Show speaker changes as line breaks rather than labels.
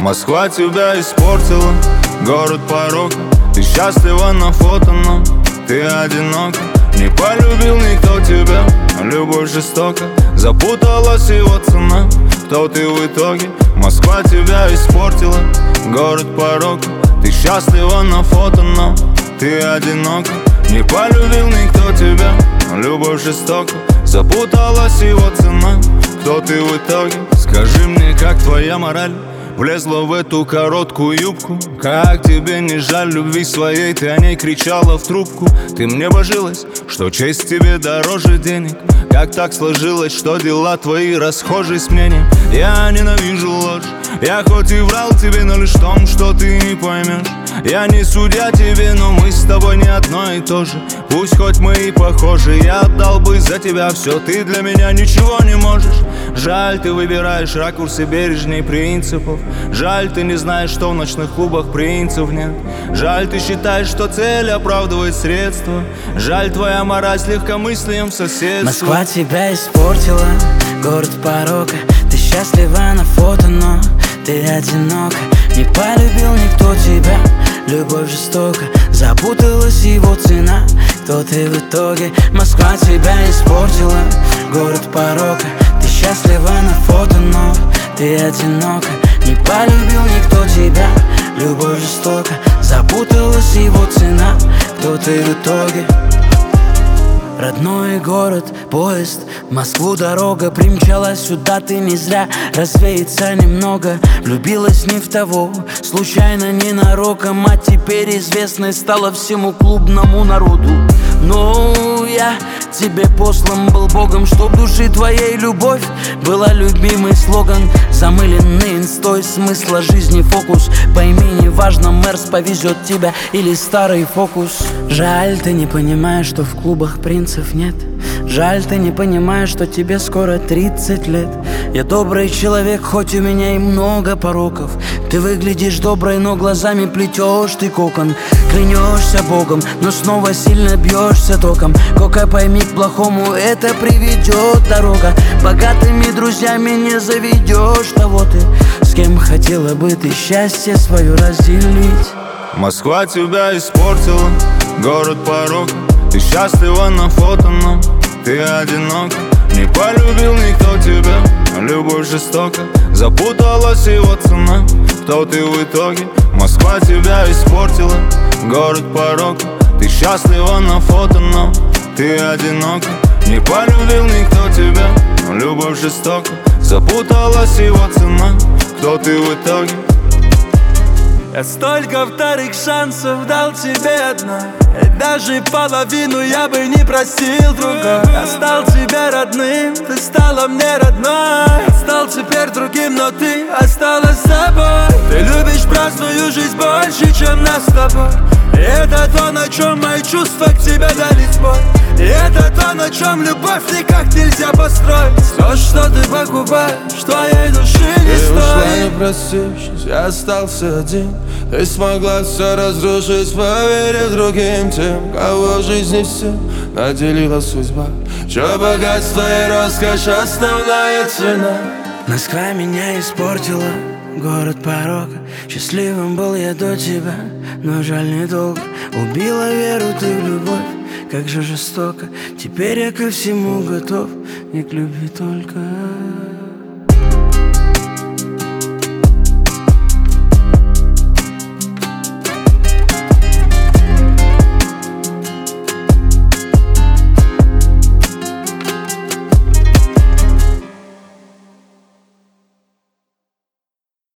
Москва тебя испортила, город порока. Ты счастлива на фото, но ты одинока. Не полюбил никто тебя, любовь жестока. Запуталась его цена, кто ты в итоге? Москва тебя испортила, город порока. Ты счастлива на фото, но ты одинока. Не полюбил никто тебя, любовь жестока. Запуталась его цена, кто ты в итоге? Скажи мне, как твоя мораль влезла в эту короткую юбку? Как тебе не жаль любви своей? Ты о ней кричала в трубку. Ты мне божилась, что честь тебе дороже денег. Как так сложилось, что дела твои расхожи с мнением? Я ненавижу ложь. Я хоть и врал тебе, но лишь в том, что ты не поймешь. Я не судья тебе, но мы с тобой не одно и то же. Пусть хоть мы и похожи, я отдал бы за тебя все. Ты для меня ничего не можешь. Жаль, ты выбираешь ракурсы бережней принципов. Жаль, ты не знаешь, что в ночных клубах принцев нет. Жаль, ты считаешь, что цель оправдывает средства. Жаль, твоя мораль с легкомыслием в соседстве.
Москва тебя испортила, город порока. Ты счастлива на фото, но ты одинока. Не полюбил никто тебя, любовь жестока. Запуталась его цена, кто ты в итоге? Москва тебя испортила, город порока. Ты счастлива на фото, но ты одинока. Не полюбил никто тебя, любовь жестока. Запуталась его цена, кто ты в итоге? Родной город, поезд, в Москву дорога. Примчалась сюда ты не зря, развеяться немного. Влюбилась не в того, случайно, ненароком. А теперь известной стала всему клубному народу. Но я тебе послан был Богом, чтоб души твоей любовь была любимый слоган. Замыленный инстой смысла жизни фокус. Пойми, неважно, Мерс повезет тебя или старый фокус. Жаль, ты не понимаешь, что в клубах принцев нет. Жаль, ты не понимаешь, что тебе скоро 30 лет. Я добрый человек, хоть у меня и много пороков. Ты выглядишь доброй, но глазами плетешь ты кокон. Клянешься Богом, но снова сильно бьешься током. Кока, пойми, к плохому это приведет дорога. Богатыми друзьями не заведешь того ты, с кем хотела бы ты счастье свое разделить.
Москва тебя испортила, город порока. Ты счастлива на фото, но ты одинока. Не полюбил никто тебя, любовь жестока. Запуталась его цена, кто ты в итоге? Москва тебя испортила, город порока. Ты счастлива на фото, но ты одинока. Не полюбил никто тебя, любовь жестока. Запуталась его цена, кто ты в итоге?
Я столько вторых шансов дал тебе одна, и даже половину я бы не простил другой. Я стал тебе родным, ты стала мне родной. Я стал теперь другим, но ты осталась собой. Ты любишь праздную жизнь больше, чем нас с тобой. И это то, на чем мои чувства к тебе дали сбой. И это то, на чем любовь никак нельзя построить. То, что ты покупаешь, твоей души не стоит. Ты ушла, не простившись, я остался один. Ты смогла все разрушить, поверив другим, тем, кого в жизни все наделила судьба. Чё богатство и роскошь основная цена.
Москва меня испортила, город порока. Счастливым был я до тебя, но жаль недолго. Убила веру ты в любовь, как же жестоко. Теперь я ко всему готов, не к любви только.